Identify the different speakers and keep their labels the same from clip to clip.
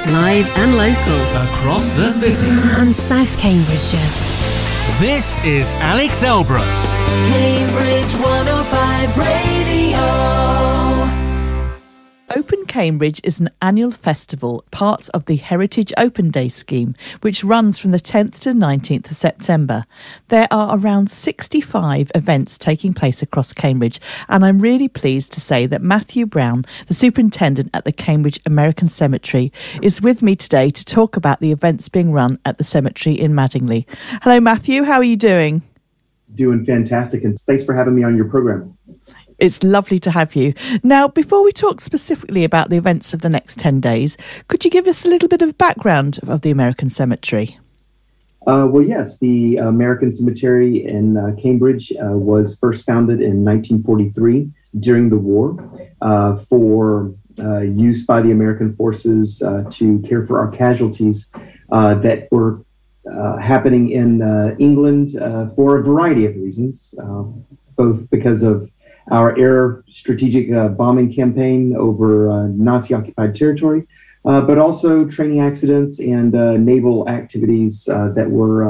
Speaker 1: live and local.
Speaker 2: Across the city.
Speaker 1: And South Cambridgeshire.
Speaker 2: This is Alex Elbro.
Speaker 3: Cambridge 105 Radio.
Speaker 4: Open Cambridge is an annual festival, part of the Heritage Open Day scheme, which runs from the 10th to 19th of September. There are around 65 events taking place across Cambridge, and I'm really pleased to say that Matthew Brown, the superintendent at the Cambridge American Cemetery, is with me today to talk about the events being run at the cemetery in Madingley. Hello, Matthew. How are you doing?
Speaker 5: Doing fantastic, and thanks for having me on your program.
Speaker 4: It's lovely to have you. Now, before we talk specifically about the events of the next 10 days, could you give us a little bit of background of the American Cemetery?
Speaker 5: Well, yes, the American Cemetery in Cambridge was first founded in 1943 during the war for use by the American forces to care for our casualties that were happening in England for a variety of reasons, both because of our air strategic bombing campaign over Nazi-occupied territory, but also training accidents and naval activities that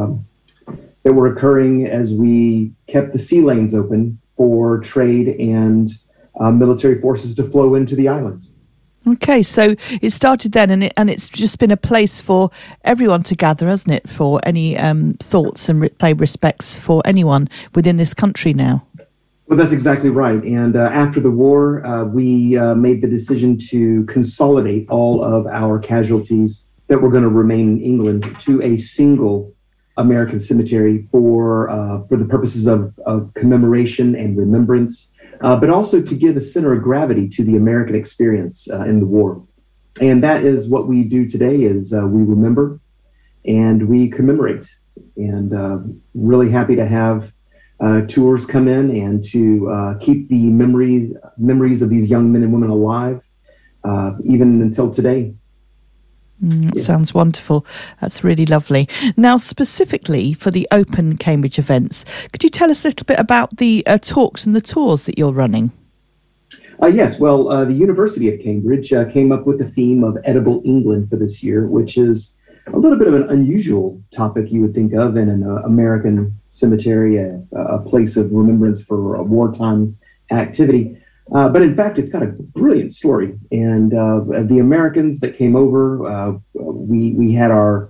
Speaker 5: were occurring as we kept the sea lanes open for trade and military forces to flow into the islands.
Speaker 4: Okay, so it started then, and it's just been a place for everyone to gather, hasn't it, for any thoughts and pay respects for anyone within this country now?
Speaker 5: Well, that's exactly right. And after the war, we made the decision to consolidate all of our casualties that were going to remain in England to a single American cemetery for the purposes of commemoration and remembrance, but also to give a center of gravity to the American experience in the war. And that is what we do today is we remember and we commemorate. And really happy to have tours come in and to keep the memories of these young men and women alive, even until today.
Speaker 4: Yes. Sounds wonderful. That's really lovely. Now, specifically for the Open Cambridge events, could you tell us a little bit about the talks and the tours that you're running?
Speaker 5: Yes, well, the University of Cambridge came up with the theme of Edible England for this year, which is a little bit of an unusual topic you would think of in an American cemetery, a place of remembrance for a wartime activity. But in fact, it's got a brilliant story. And the Americans that came over, we had our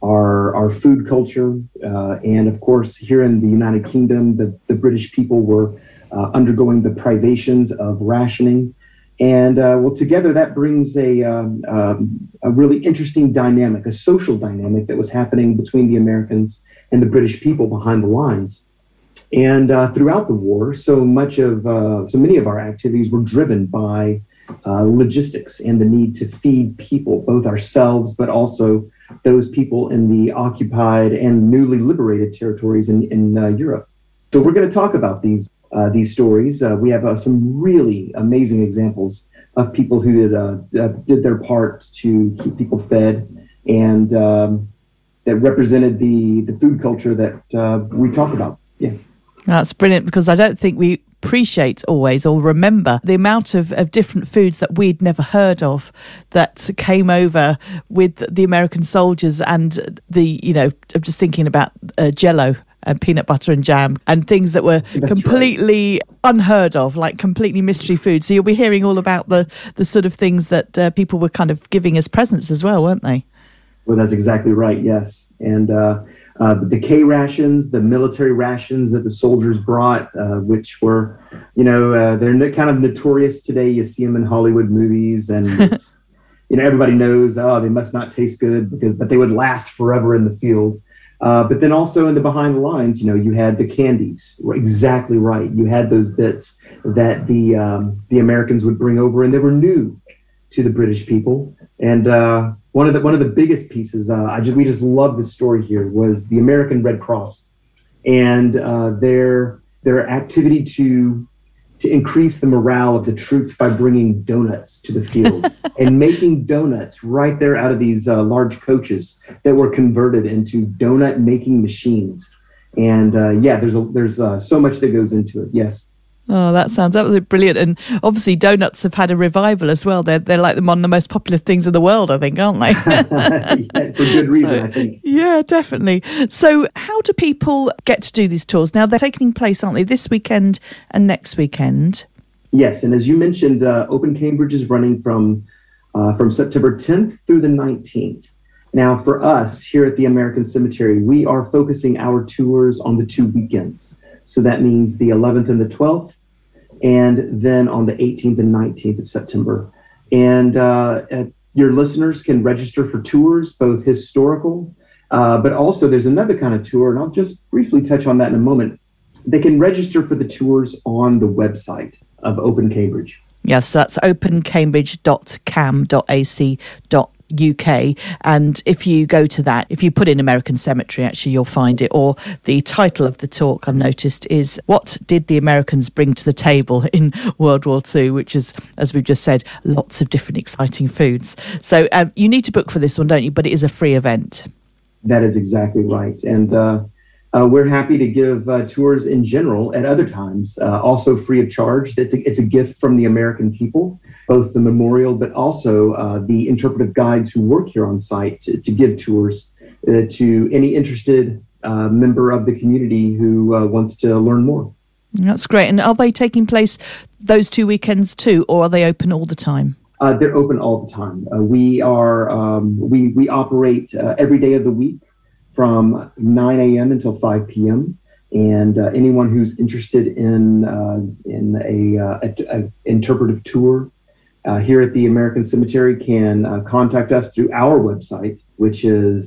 Speaker 5: food culture. And of course, here in the United Kingdom, the British people were undergoing the privations of rationing. And well, together that brings a really interesting dynamic, a social dynamic that was happening between the Americans and the British people behind the lines. And throughout the war, so many of our activities were driven by logistics and the need to feed people, both ourselves, but also those people in the occupied and newly liberated territories in Europe. So we're going to talk about these stories. We have some really amazing examples of people who did their part to keep people fed and that represented the food culture that we talk about. Yeah.
Speaker 4: That's brilliant, because I don't think we appreciate always or remember the amount of different foods that we'd never heard of that came over with the American soldiers, and I'm just thinking about Jell-O and peanut butter and jam and things that were completely unheard of, like completely mystery food. So you'll be hearing all about the sort of things that people were kind of giving as presents as well, weren't they?
Speaker 5: Well, that's exactly right, yes. And the K rations, the military rations that the soldiers brought, which were, they're kind of notorious today. You see them in Hollywood movies, and it's, everybody knows, they must not taste good, but they would last forever in the field. But then also in the behind the lines, you had the candies. Exactly right. You had those bits that the Americans would bring over, and they were new to the British people. And one of the biggest pieces, we just love this story here, was the American Red Cross and their activity to increase the morale of the troops by bringing donuts to the field and making donuts right there out of these large coaches that were converted into donut making machines. And there's so much that goes into it. Yes.
Speaker 4: Oh, that sounds absolutely brilliant. And obviously donuts have had a revival as well. They're like one of the most popular things in the world, I think, aren't they?
Speaker 5: Yeah, for good reason, I think.
Speaker 4: Yeah, definitely. So how do people get to do these tours? Now, they're taking place, aren't they, this weekend and next weekend?
Speaker 5: Yes, and as you mentioned, Open Cambridge is running from September 10th through the 19th. Now, for us here at the American Cemetery, we are focusing our tours on the 2 weekends. So that means the 11th and the 12th, and then on the 18th and 19th of September. And your listeners can register for tours, both historical, but also there's another kind of tour, and I'll just briefly touch on that in a moment. They can register for the tours on the website of Open Cambridge.
Speaker 4: Yes, so that's opencambridge.cam.ac.uk. And if you go to that, if you put in American Cemetery, actually, you'll find it. Or the title of the talk, I've noticed, is What Did the Americans Bring to the Table in World War II, which is, as we've just said, lots of different exciting foods. So you need to book for this one, don't you? But it is a free event.
Speaker 5: That is exactly right. And we're happy to give tours in general at other times, also free of charge. It's a gift from the American people, both the memorial, but also the interpretive guides who work here on site to give tours to any interested member of the community who wants to learn more.
Speaker 4: That's great. And are they taking place those 2 weekends too, or are they open all the time?
Speaker 5: They're open all the time. We operate every day of the week from 9 a.m. until 5 p.m. And anyone who's interested in a interpretive tour here at the American Cemetery can contact us through our website, which is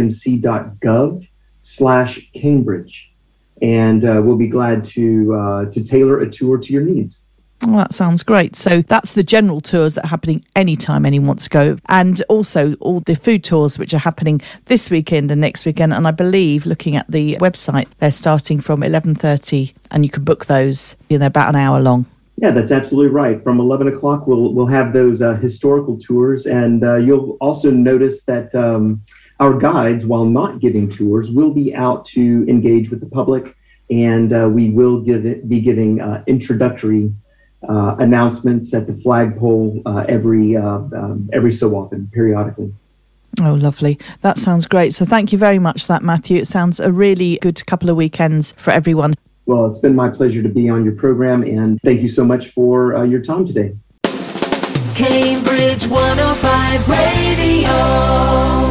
Speaker 5: abmc.gov/Cambridge. And we'll be glad to tailor a tour to your needs.
Speaker 4: Oh, that sounds great. So that's the general tours that are happening anytime anyone wants to go. And also all the food tours, which are happening this weekend and next weekend. And I believe, looking at the website, they're starting from 11:30 and you can book those. They're about an hour long.
Speaker 5: Yeah, that's absolutely right. From 11 o'clock, we'll have those historical tours. And you'll also notice that our guides, while not giving tours, will be out to engage with the public. And we will be giving introductory announcements at the flagpole every so often, periodically.
Speaker 4: Oh, lovely. That sounds great. So thank you very much for that, Matthew. It sounds a really good couple of weekends for everyone.
Speaker 5: Well, it's been my pleasure to be on your program, and thank you so much for your time today.
Speaker 3: Cambridge 105 Radio.